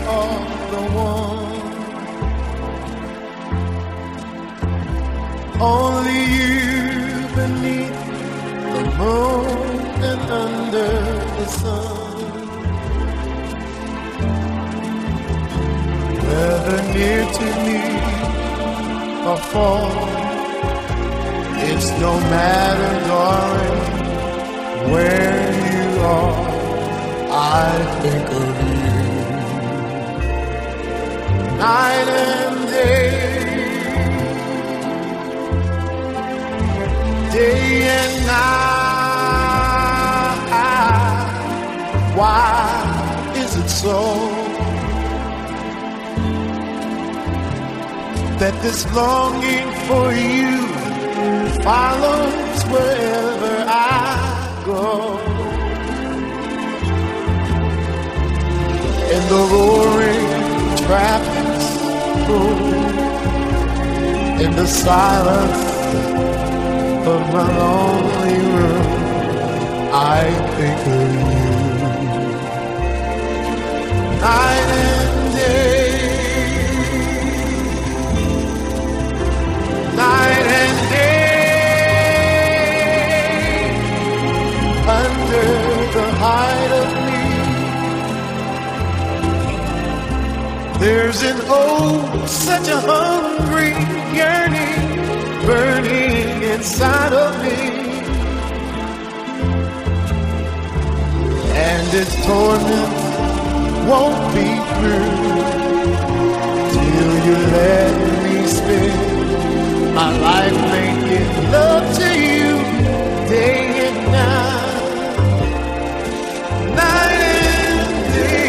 are the one. Only you beneath the moon and under the sun. Whether near to me or far, it's no matter, darling, where you are. I think of you night and day and night. Why is it so that this longing for you follows wherever I go? In the roaring traffic's room, in the silence of my lonely room, I think of you night and day, night and day, under the height of me. There's an such a hungry yearning burning inside of me, and its torment won't be through till you let me spend my life making love to you day and night, night and day.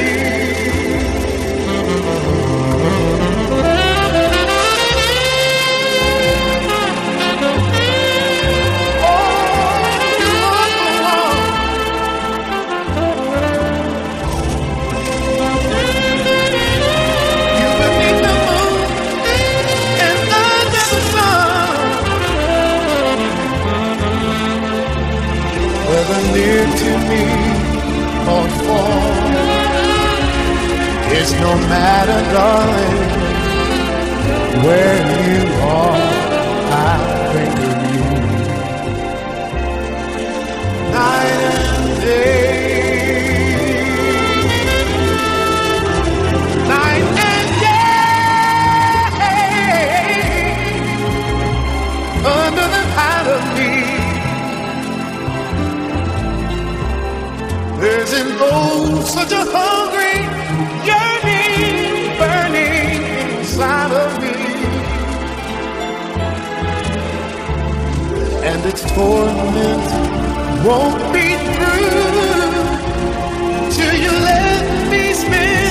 Near to me or far, it's no matter, darling, where you are. I think of you night and day, night and day, under the height of me. There's an such a hungry yearning burning inside of me, and its torment won't be through till you let me spend